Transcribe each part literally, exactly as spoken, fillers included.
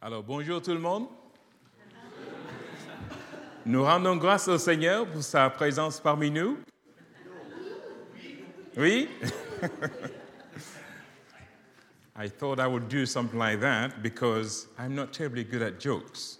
Alors, bonjour tout le monde. Nous rendons grâce au Seigneur pour sa présence parmi nous. Oui? I thought I would do something like that because I'm not terribly good at jokes.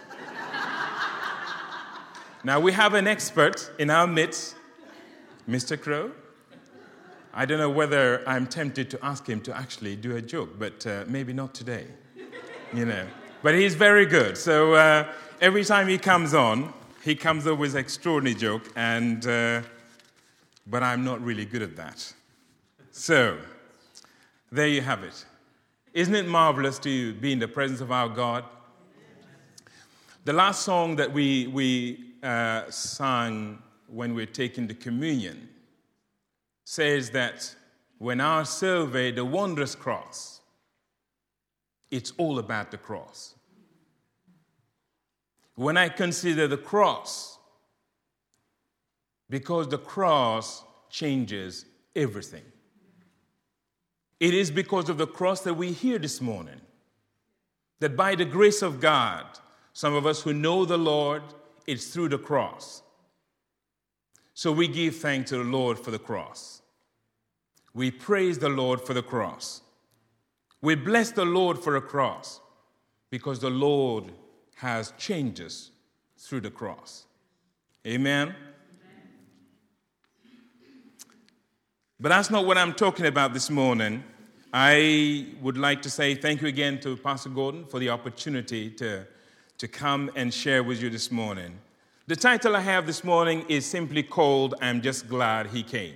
Now, we have an expert in our midst, Mister Crow. I don't know whether I'm tempted to ask him to actually do a joke, but uh, maybe not today, you know. But he's very good. So uh, every time he comes on, he comes up with an extraordinary joke, and uh, but I'm not really good at that. So there you have it. Isn't it marvelous to be in the presence of our God? The last song that we, we uh, sang when we're taking the communion says that when I survey the wondrous cross, it's all about the cross. When I consider the cross, because the cross changes everything. It is because of the cross that we hear this morning, that by the grace of God, some of us who know the Lord, it's through the cross. So we give thanks to the Lord for the cross. We praise the Lord for the cross. We bless the Lord for a cross because the Lord has changed us through the cross. Amen? Amen? But that's not what I'm talking about this morning. I would like to say thank you again to Pastor Gordon for the opportunity to, to come and share with you this morning. The title I have this morning is simply called, I'm Just Glad He Came.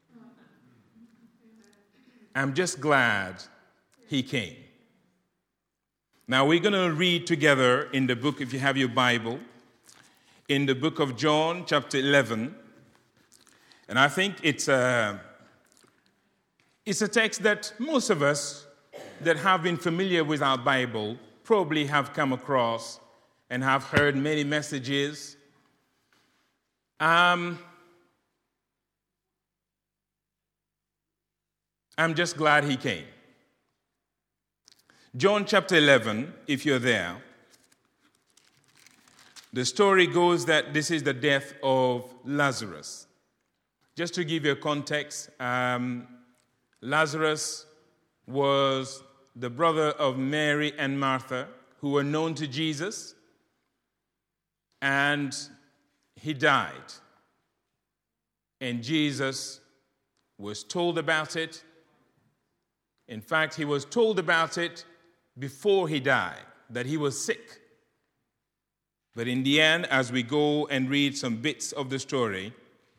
I'm just glad He came. Now we're going to read together in the book, if you have your Bible, in the book of John, chapter eleven. And I think it's a, it's a text that most of us that have been familiar with our Bible probably have come across and have heard many messages. Um, I'm just glad He came. John chapter eleven, if you're there, the story goes that this is the death of Lazarus. Just to give you a context, um, Lazarus was the brother of Mary and Martha, who were known to Jesus, and he died. And Jesus was told about it. In fact, he was told about it before he died, that he was sick. But in the end, as we go and read some bits of the story,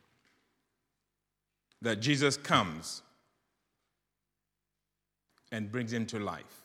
that Jesus comes and brings him to life.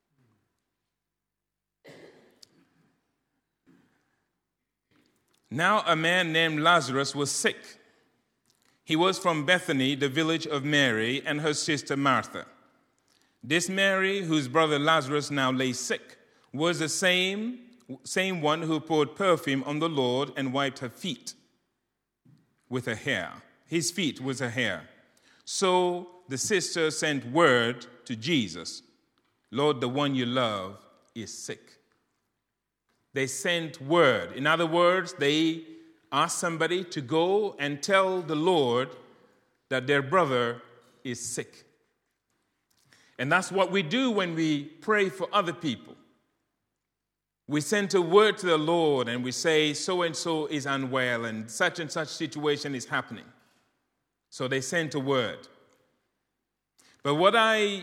Now a man named Lazarus was sick. He was from Bethany, the village of Mary and her sister Martha. This Mary, whose brother Lazarus now lay sick, was the same, same one who poured perfume on the Lord and wiped her feet with her hair. His feet with her hair. So the sister sent word to Jesus, Lord, the one you love is sick. They sent word. In other words, they asked somebody to go and tell the Lord that their brother is sick. And that's what we do when we pray for other people. We send a word to the Lord and we say, so-and-so is unwell and such and such situation is happening. So they sent a word. But what I,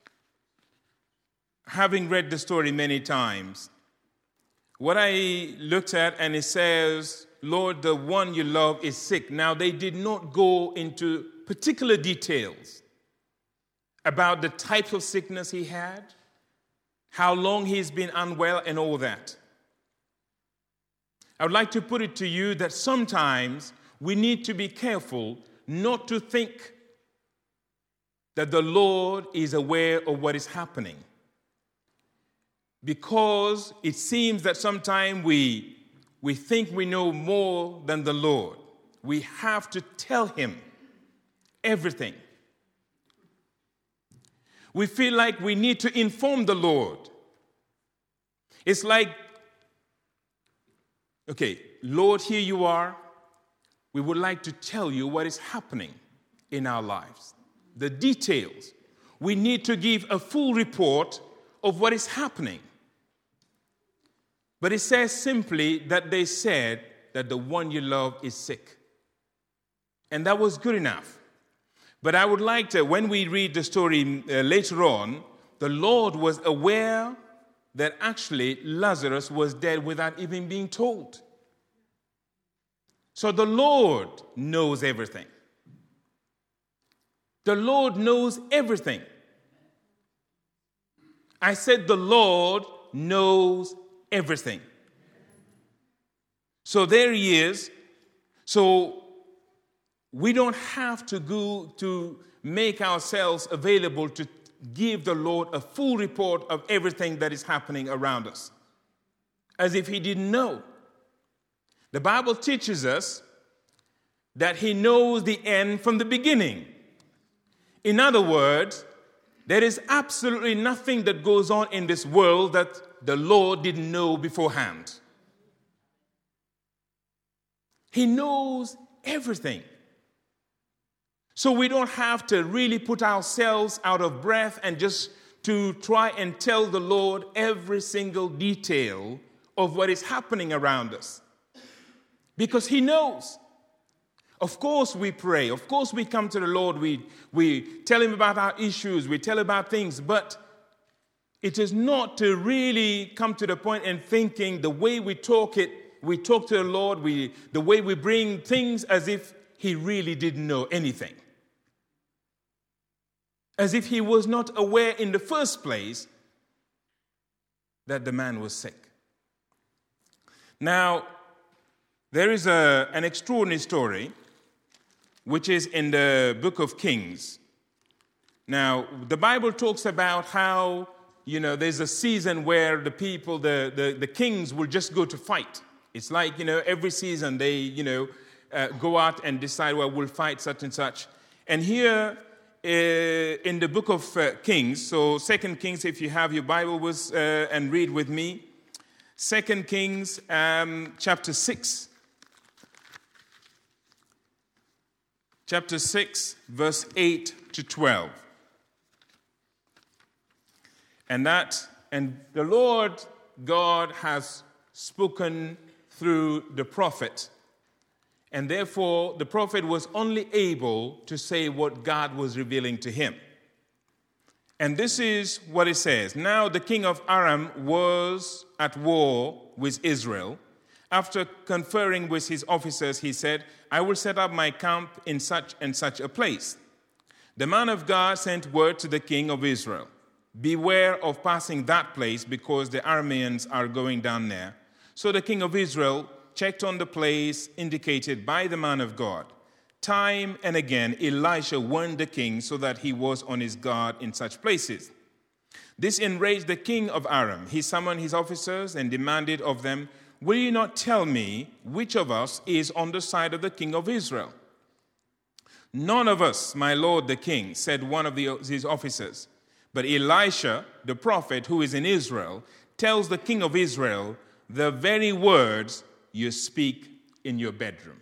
having read the story many times, what I looked at and it says, Lord, the one you love is sick. Now, they did not go into particular details about the type of sickness he had, how long he's been unwell, and all that. I would like to put it to you that sometimes we need to be careful not to think that the Lord is aware of what is happening. Because it seems that sometimes we, we think we know more than the Lord. We have to tell him everything. We feel like we need to inform the Lord. It's like, okay, Lord, here you are. We would like to tell you what is happening in our lives, the details. We need to give a full report of what is happening. But it says simply that they said that the one you love is sick. And that was good enough. But I would like to, when we read the story uh, later on, the Lord was aware that actually Lazarus was dead without even being told. So the Lord knows everything. The Lord knows everything. I said the Lord knows everything. So there he is. So we don't have to go to make ourselves available to give the Lord a full report of everything that is happening around us, as if he didn't know. The Bible teaches us that he knows the end from the beginning. In other words, there is absolutely nothing that goes on in this world that the Lord didn't know beforehand. He knows everything. So we don't have to really put ourselves out of breath and just to try and tell the Lord every single detail of what is happening around us. Because he knows. Of course we pray. Of course we come to the Lord. We, we tell him about our issues. We tell about things. But it is not to really come to the point and thinking the way we talk it, we talk to the Lord, we, the way we bring things as if he really didn't know anything. As if he was not aware in the first place that the man was sick. Now, there is a, an extraordinary story which is in the book of Kings. Now, the Bible talks about how, you know, there's a season where the people, the, the, the kings will just go to fight. It's like, you know, every season they, you know, uh, go out and decide, well, we'll fight such and such. And here uh, in the book of uh, Kings, so Second Kings, if you have your Bible with, uh, and read with me, Second Kings um, chapter six. Chapter six, verse eight to twelve. And that, and the Lord God has spoken through the prophet. And therefore, the prophet was only able to say what God was revealing to him. And this is what it says. Now the king of Aram was at war with Israel. After conferring with his officers, he said, I will set up my camp in such and such a place. The man of God sent word to the king of Israel, beware of passing that place because the Arameans are going down there. So the king of Israel checked on the place indicated by the man of God. Time and again, Elisha warned the king so that he was on his guard in such places. This enraged the king of Aram. He summoned his officers and demanded of them, will you not tell me which of us is on the side of the king of Israel? None of us, my lord the king, said one of the, his officers. But Elisha, the prophet who is in Israel, tells the king of Israel the very words you speak in your bedroom.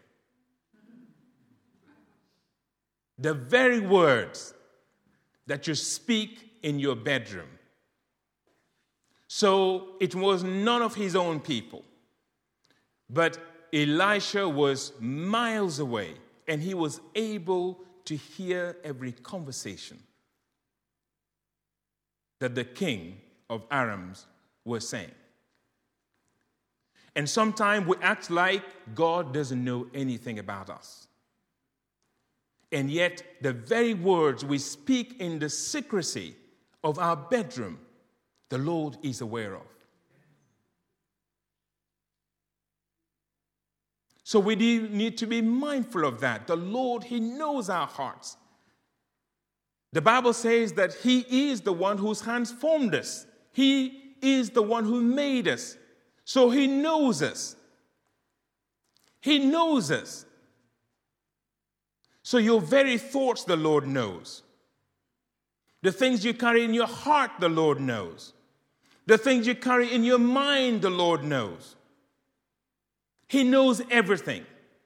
The very words that you speak in your bedroom. So it was none of his own people. But Elisha was miles away, and he was able to hear every conversation that the king of Aram was saying. And sometimes we act like God doesn't know anything about us. And yet, the very words we speak in the secrecy of our bedroom, the Lord is aware of. So we need to be mindful of that. The Lord, he knows our hearts. The Bible says that he is the one whose hands formed us. He is the one who made us. So he knows us. He knows us. So your very thoughts, the Lord knows. The things you carry in your heart, the Lord knows. The things you carry in your mind, the Lord knows. He knows everything.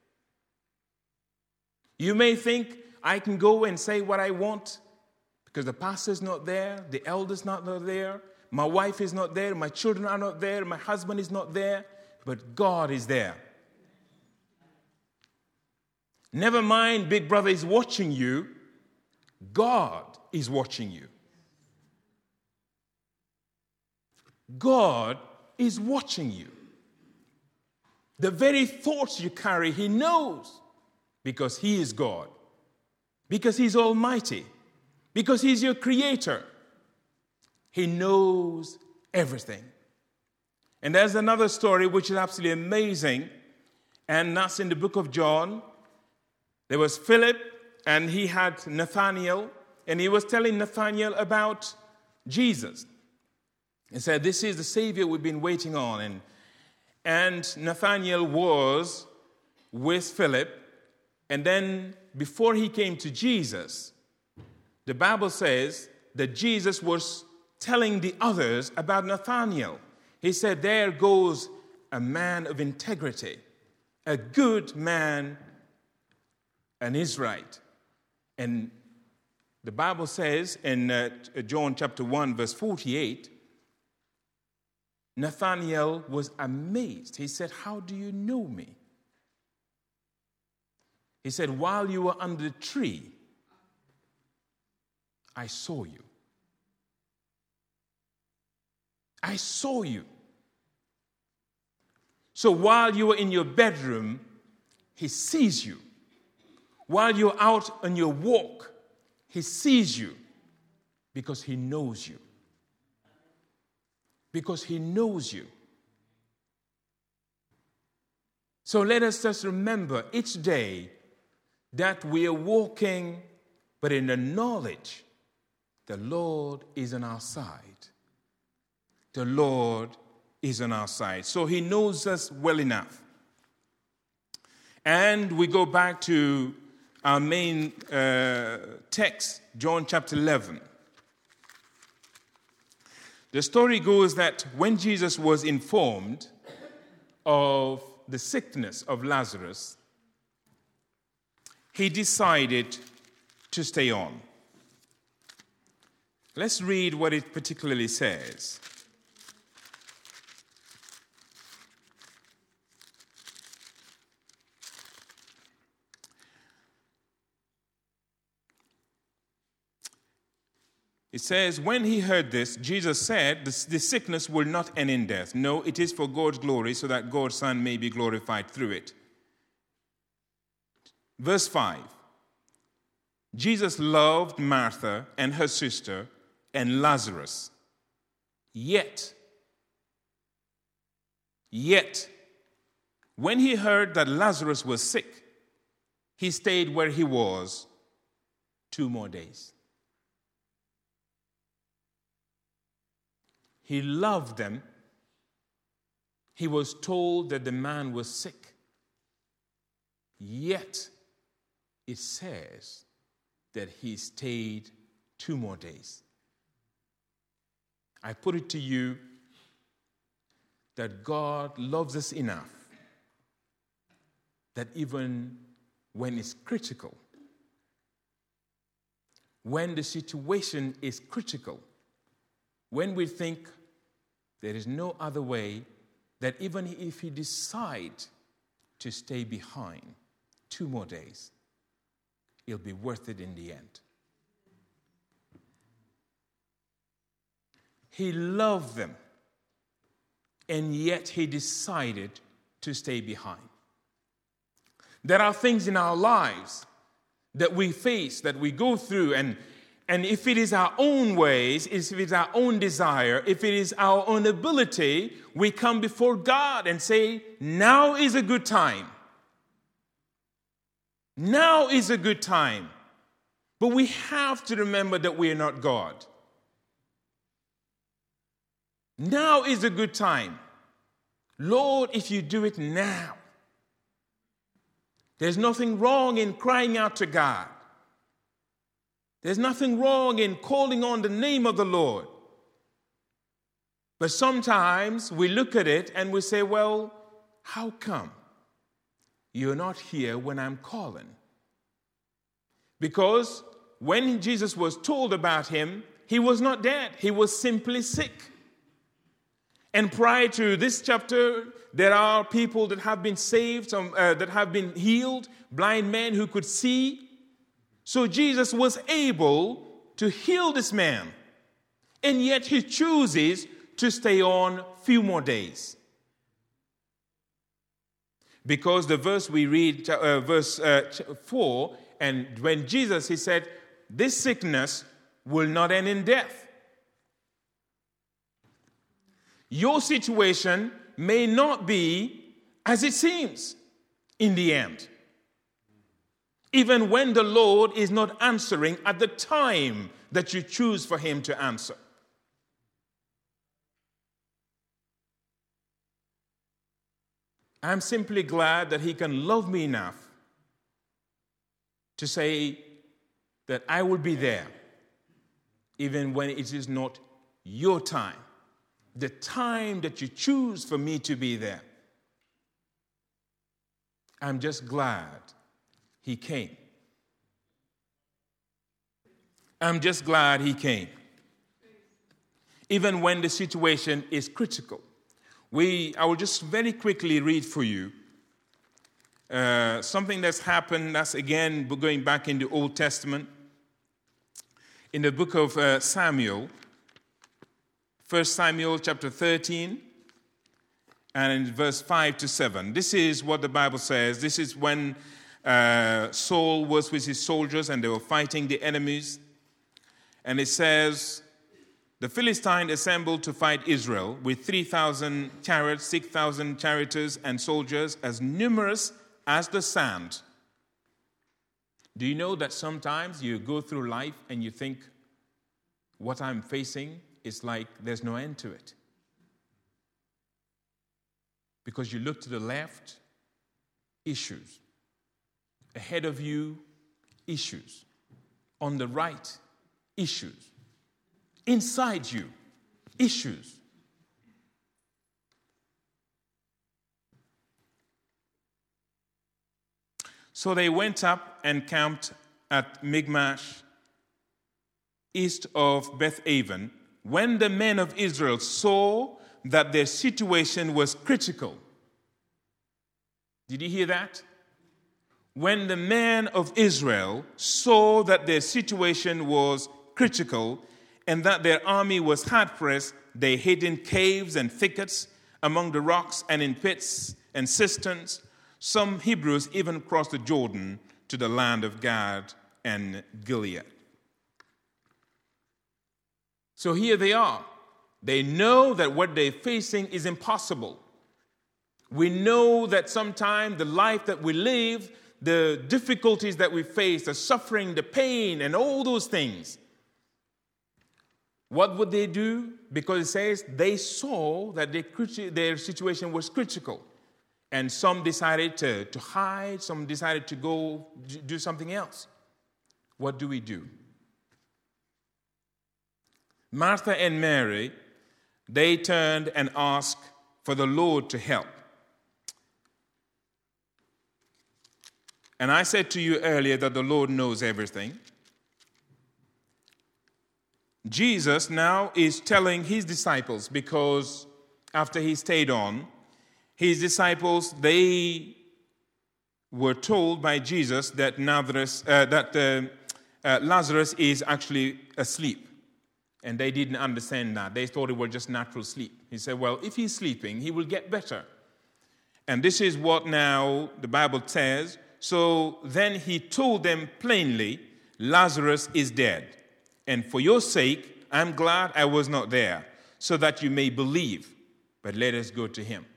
You may think, I can go and say what I want because the pastor's not there, the elder's not there, my wife is not there, my children are not there, my husband is not there, but God is there. Never mind, Big Brother is watching you. God is watching you. God is watching you. The very thoughts you carry, He knows, because He is God, because He's almighty, because He's your creator. He knows everything. And there's another story which is absolutely amazing, and that's in the book of John. There was Philip, and he had Nathanael, and he was telling Nathanael about Jesus. He said, this is the Savior we've been waiting on. And, and Nathanael was with Philip, and then before he came to Jesus, the Bible says that Jesus was telling the others about Nathanael. He said, there goes a man of integrity, a good man, an Israelite. And the Bible says in uh, John chapter one, verse forty-eight, Nathanael was amazed. He said, how do you know me? He said, while you were under the tree, I saw you. I saw you. So while you were in your bedroom, He sees you. While you're out on your walk, He sees you because He knows you. Because He knows you. So let us just remember each day that we are walking, but in the knowledge the Lord is on our side. The Lord is on our side. So He knows us well enough. And we go back to our main uh, text, John chapter eleven. The story goes that when Jesus was informed of the sickness of Lazarus, He decided to stay on. Let's read what it particularly says. It says, when He heard this, Jesus said, the sickness will not end in death. No, it is for God's glory, so that God's Son may be glorified through it. Verse five. Jesus loved Martha and her sister and Lazarus. Yet, yet, when He heard that Lazarus was sick, He stayed where he was two more days. He loved them. He was told that the man was sick. Yet, it says that He stayed two more days. I put it to you that God loves us enough that even when it's critical, when the situation is critical, when we think there is no other way, that even if He decides to stay behind two more days, it'll be worth it in the end. He loved them, and yet He decided to stay behind. There are things in our lives that we face, that we go through, and And if it is our own ways, if it is our own desire, if it is our own ability, we come before God and say, now is a good time. Now is a good time. But we have to remember that we are not God. Now is a good time. Lord, if you do it now. There's nothing wrong in crying out to God. There's nothing wrong in calling on the name of the Lord. But sometimes we look at it and we say, well, how come you're not here when I'm calling? Because when Jesus was told about him, he was not dead. He was simply sick. And prior to this chapter, there are people that have been saved, some, uh, that have been healed, blind men who could see. So Jesus was able to heal this man. And yet he chooses to stay on a few more days. Because the verse we read, uh, verse uh, four, and when Jesus, he said, this sickness will not end in death. Your situation may not be as it seems in the end. Even when the Lord is not answering at the time that you choose for him to answer. I'm simply glad that he can love me enough to say that I will be there even when it is not your time, the time that you choose for me to be there. I'm just glad he came. I'm just glad he came. Even when the situation is critical. We, I will just very quickly read for you uh, something that's happened, that's again going back in the Old Testament. In the book of uh, Samuel, First Samuel chapter thirteen, and in verse five to seven. This is what the Bible says. This is when uh, Saul was with his soldiers and they were fighting the enemies. And it says, the Philistines assembled to fight Israel with three thousand chariots, six thousand charioteers and soldiers as numerous as the sand. Do you know that sometimes you go through life and you think, what I'm facing is like there's no end to it? Because you look to the left, issues. Ahead of you, issues. On the right, issues. Inside you, issues. So they went up and camped at Michmash, east of Beth-aven. When the men of Israel saw that their situation was critical. Did you hear that? When the men of Israel saw that their situation was critical and that their army was hard-pressed, they hid in caves and thickets, among the rocks and in pits and cisterns. Some Hebrews even crossed the Jordan to the land of Gad and Gilead. So here they are. They know that what they're facing is impossible. We know that sometimes the life that we live, the difficulties that we face, the suffering, the pain, and all those things. What would they do? Because it says they saw that their situation was critical. And some decided to, to hide, some decided to go do something else. What do we do? Martha and Mary, they turned and asked for the Lord to help. And I said to you earlier that the Lord knows everything. Jesus now is telling his disciples, because after he stayed on, his disciples, they were told by Jesus that, Nazareth, uh, that uh, uh, Lazarus is actually asleep. And they didn't understand that. They thought it was just natural sleep. He said, well, if he's sleeping, he will get better. And this is what now the Bible says. So then he told them plainly, Lazarus is dead. And for your sake, I'm glad I was not there, so that you may believe. But let us go to him.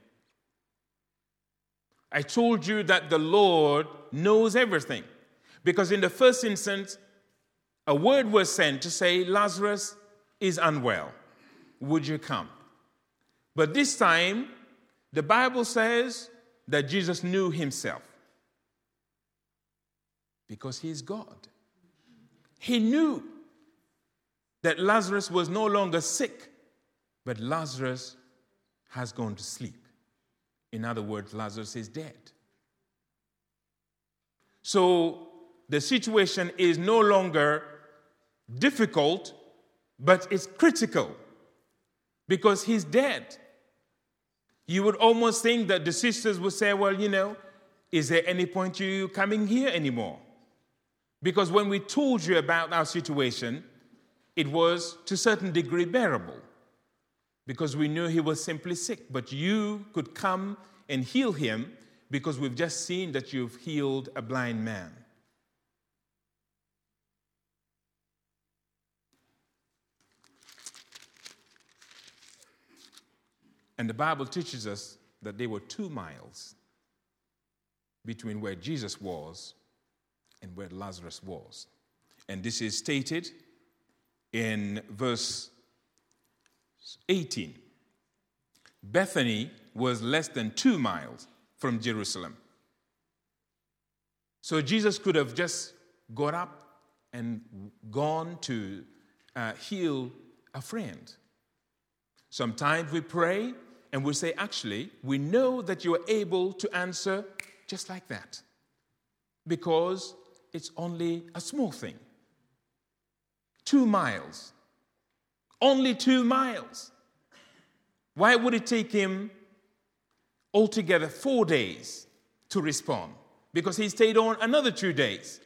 I told you that the Lord knows everything. Because in the first instance, a word was sent to say, Lazarus is unwell. Would you come? But this time, the Bible says that Jesus knew himself. Because he is God. He knew that Lazarus was no longer sick, but Lazarus has gone to sleep. In other words, Lazarus is dead. So the situation is no longer difficult, but it's critical because he's dead. You would almost think that the sisters would say, well, you know, is there any point you coming here anymore? Because when we told you about our situation, it was to a certain degree bearable because we knew he was simply sick. But you could come and heal him because we've just seen that you've healed a blind man. And the Bible teaches us that there were two miles between where Jesus was and where Lazarus was. And this is stated in verse eighteen. Bethany was less than two miles from Jerusalem. So Jesus could have just got up and gone to uh, heal a friend. Sometimes we pray and we say, actually, we know that you are able to answer just like that because it's only a small thing. Two miles. Only two miles. Why would it take him altogether four days to respond? Because he stayed on another two days.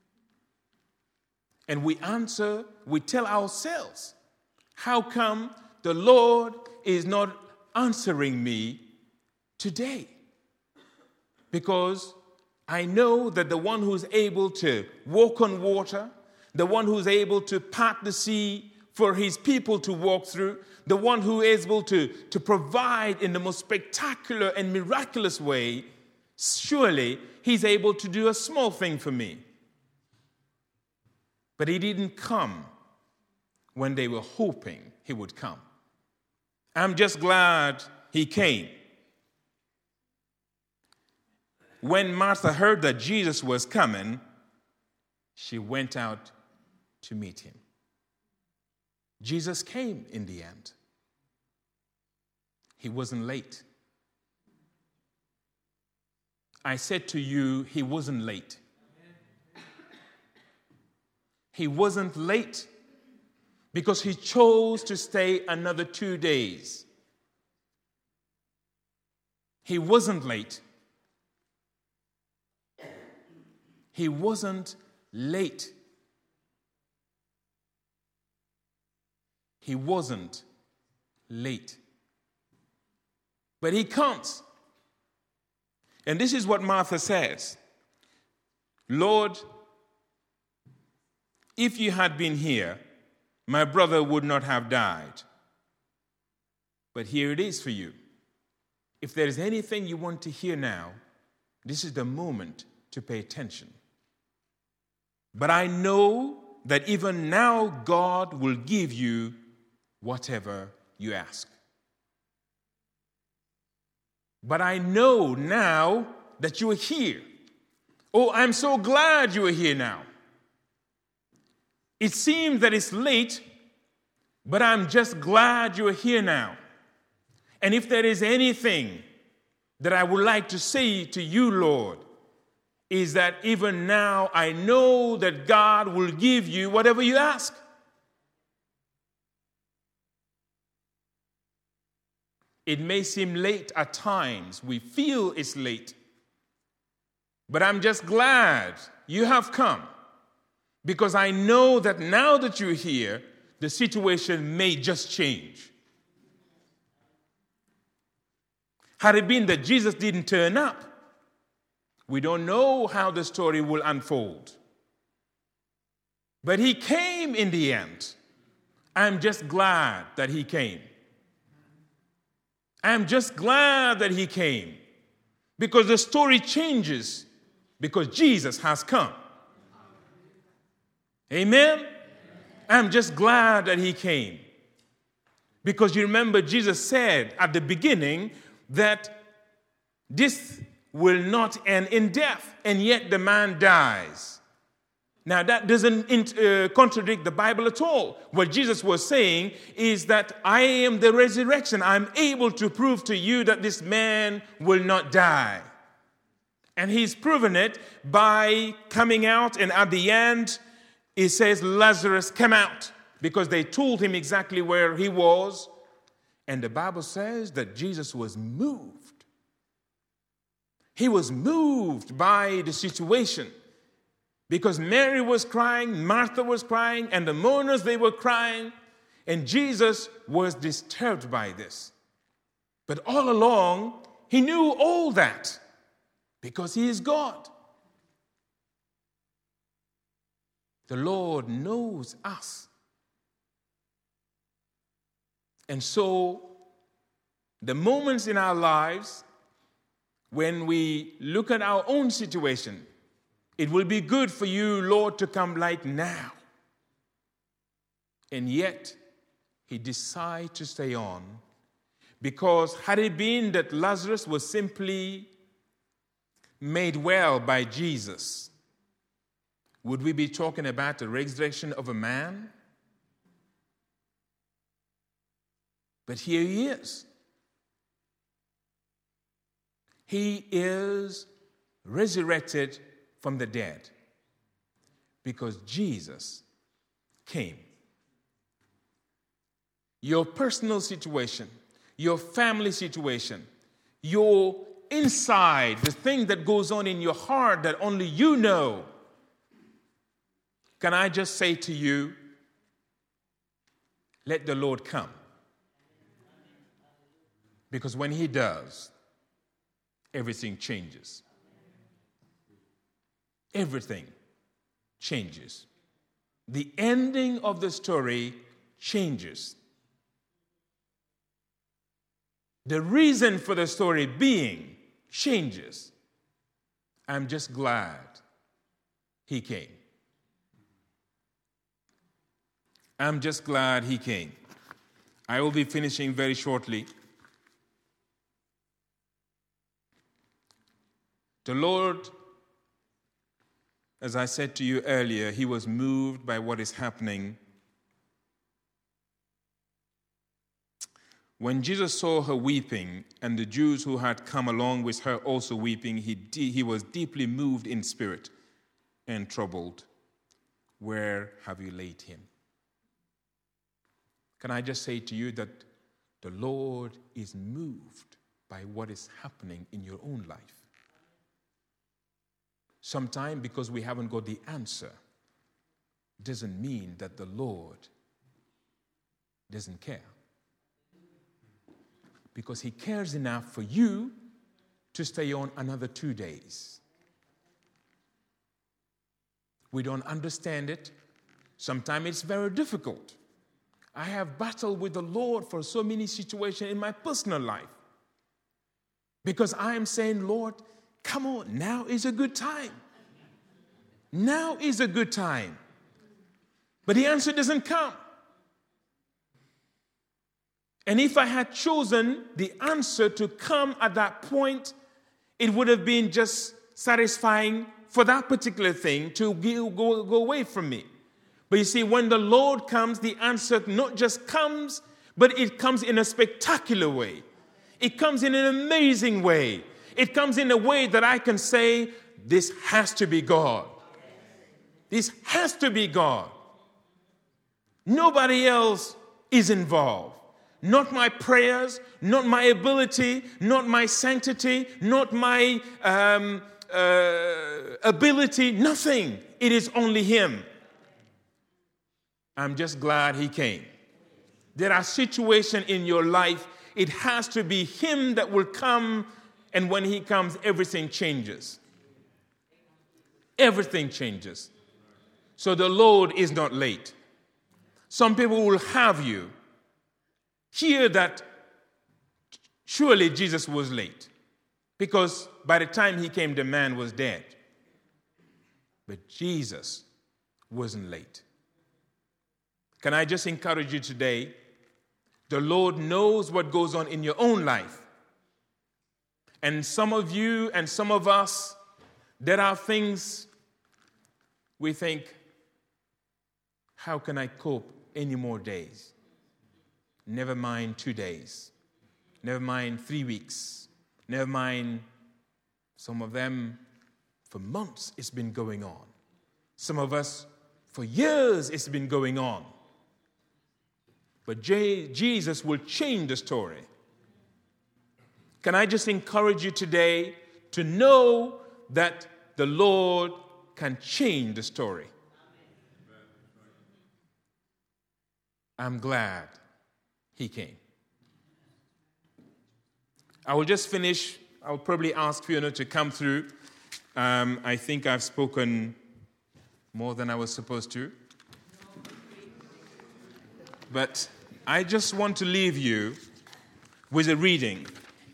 And we answer, we tell ourselves, how come the Lord is not answering me today? Because I know that the one who's able to walk on water, the one who's able to part the sea for his people to walk through, the one who is able to, to provide in the most spectacular and miraculous way, surely he's able to do a small thing for me. But he didn't come when they were hoping he would come. I'm just glad he came. When Martha heard that Jesus was coming, she went out to meet him. Jesus came in the end. He wasn't late. I said to you, he wasn't late. He wasn't late because he chose to stay another two days. He wasn't late. He wasn't late. He wasn't late. But he comes. And this is what Martha says. Lord, if you had been here, my brother would not have died. But here it is for you. If there is anything you want to hear now, this is the moment to pay attention. But I know that even now God will give you whatever you ask. But I know now that you are here. Oh, I'm so glad you are here now. It seems that it's late, but I'm just glad you are here now. And if there is anything that I would like to say to you, Lord, is that even now I know that God will give you whatever you ask. It may seem late at times. We feel it's late. But I'm just glad you have come because I know that now that you're here, the situation may just change. Had it been that Jesus didn't turn up, we don't know how the story will unfold. But he came in the end. I'm just glad that he came. I'm just glad that he came because the story changes because Jesus has come. Amen? I'm just glad that he came because you remember Jesus said at the beginning that this will not end in death, and yet the man dies. Now, that doesn't uh, contradict the Bible at all. What Jesus was saying is that I am the resurrection. I'm able to prove to you that this man will not die. And he's proven it by coming out, and at the end, he says, Lazarus, come out, because they told him exactly where he was. And the Bible says that Jesus was moved. He was moved by the situation. Because Mary was crying, Martha was crying, and the mourners, they were crying, and Jesus was disturbed by this. But all along, he knew all that because he is God. The Lord knows us. And so, the moments in our lives when we look at our own situation, it will be good for you, Lord, to come like now. And yet, he decided to stay on, because had it been that Lazarus was simply made well by Jesus, would we be talking about the resurrection of a man? But here he is. He is resurrected from the dead, because Jesus came. Your personal situation, your family situation, your inside, the thing that goes on in your heart that only you know. Can I just say to you, let the Lord come. Because when he does, everything changes. Everything changes. The ending of the story changes. The reason for the story being changes. I'm just glad he came. I'm just glad he came. I will be finishing very shortly. The Lord, as I said to you earlier, he was moved by what is happening. When Jesus saw her weeping, and the Jews who had come along with her also weeping, he, de- he was deeply moved in spirit and troubled. Where have you laid him? Can I just say to you that the Lord is moved by what is happening in your own life? Sometimes because we haven't got the answer, doesn't mean that the Lord doesn't care. Because he cares enough for you to stay on another two days. We don't understand it. Sometimes it's very difficult. I have battled with the Lord for so many situations in my personal life. Because I am saying, Lord, come on, now is a good time. Now is a good time. But the answer doesn't come. And if I had chosen the answer to come at that point, it would have been just satisfying for that particular thing to go, go, go away from me. But you see, when the Lord comes, the answer not just comes, but it comes in a spectacular way. It comes in an amazing way. It comes in a way that I can say, this has to be God. This has to be God. Nobody else is involved. Not my prayers, not my ability, not my sanctity, not my um, uh, ability, nothing. It is only him. I'm just glad he came. There are situations in your life, it has to be him that will come, and when he comes, everything changes. Everything changes. So the Lord is not late. Some people will have you hear that surely Jesus was late, because by the time he came, the man was dead. But Jesus wasn't late. Can I just encourage you today? The Lord knows what goes on in your own life. And some of you and some of us, there are things we think, how can I cope any more days? Never mind two days. Never mind three weeks. Never mind, some of them, for months it's been going on. Some of us, for years it's been going on. But J- Jesus will change the story. Can I just encourage you today to know that the Lord can change the story? I'm glad he came. I will just finish. I'll probably ask Fiona to come through. Um, I think I've spoken more than I was supposed to. But I just want to leave you with a reading.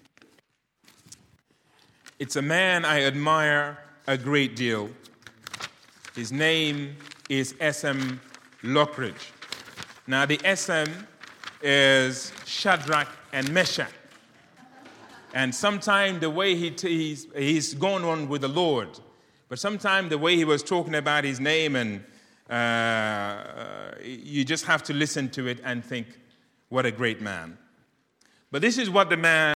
It's a man I admire a great deal. His name is S M Lockridge. Now, the S M is Shadrach and Meshach. And sometimes the way he t- he's, he's gone on with the Lord, but sometimes the way he was talking about his name, and uh, you just have to listen to it and think, what a great man. But this is what the man